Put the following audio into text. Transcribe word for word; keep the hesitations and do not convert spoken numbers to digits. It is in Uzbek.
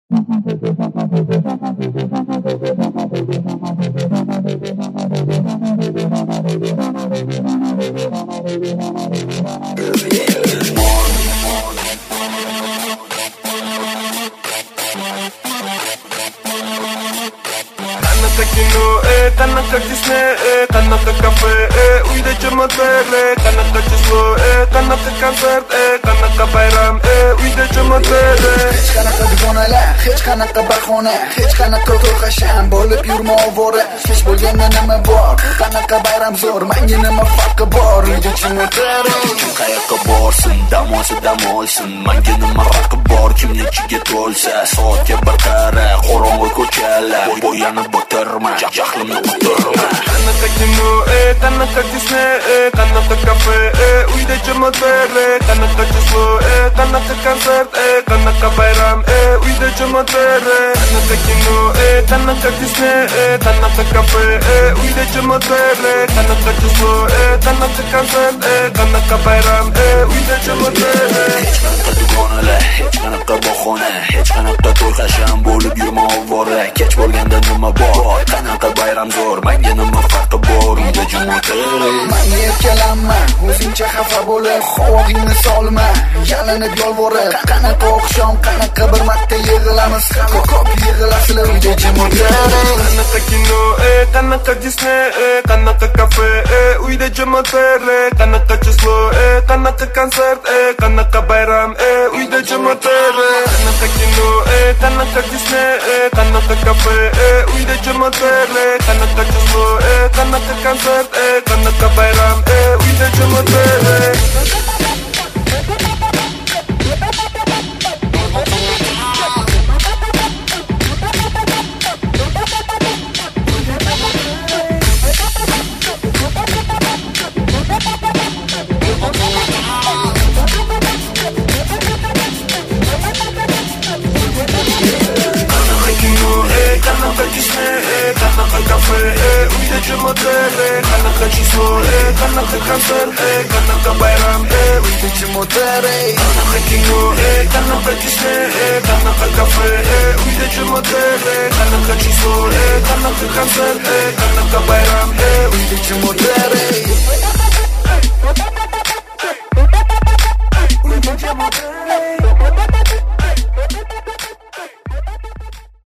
Qanaqa kino, eh, qanaqa Disney, eh, qanaqa kafe, eh, uyda jimotere, qanaqa chislo, eh, qanaqa konsert, eh, qanaqa bayram, eh, uyda jimotere. Hech qanaqa dugonalar, hech qanaqa bahona, hech qanaqa to'qasham bo'lib yurma ovora. Hech bo'lganda nima bor, qanaqa bayram zo'r, menga nima farqi bor, uyda jimotere. Kim qayoqqa borsin, dam olsa dam olsin, menga nima farqi bor, kimnikiga to'lsa, soatga bir qara, qorong'i ko'chalar, bo'yanib botirma, jahlimni o'tirma. Qanaqa kino, eh, qanaqa Disney, eh, qanaqa kafe, eh, uyda jimotere, qanaqa chislo, eh, qanaqa konsert, eh, qanaqa bayram, eh, uyda jimotere. Qanaqa kino, eh, qanaqa Disney, eh, qanaqa kafe, eh, uyda jimotere, qanaqa chislo, eh, qanaqa konsert, eh, qanaqa bayram, eh, uyda jimotere. Hech qanaqa dugonalar, hech qanaqa bahona, hech qanaqa to'yxasham bo'lib yurma ovora. Kech bo'lganda nima bor, qanaqa bayram zo'r, menga nima farqi bor, uyda jimotere. Menga erkalanma, o'zingcha xafa bo'lib, qovog'ingni solma, yalinib yolvorib. Qanaqa oqshom, qanaqa bir marta yig'ilamiz, ko'p yig'ilasizlar uyda jimotere. Qanaqa kino, eh, qanaqa Disney, eh, qanaqa kafe, eh, uyda jimotere, qanaqa chislo, eh, qanaqa konsert, eh, qanaqa bayram, eh, uyda jimotere. Qanaqa kino, eh, qanaqa Disney, eh, qanaqa kafe, eh, uyda jimotere, qanaqa chislo, eh, qanaqa konsert, eh, qanaqa bayram, eh, uyda jimotere. Qanaqa Disney, eh, qanaqa kafe, eh, uyda jimotere, qanaqa chislo, eh, qanaqa konsert, eh, qanaqa bayram, eh, uyda jimotere. Qanaqa kino, eh, qanaqa Disney, eh, qanaqa kafe, eh, uyda jimotere, qanaqa chislo, eh, qanaqa konsert, eh, qanaqa bayram, eh, uyda jimotere.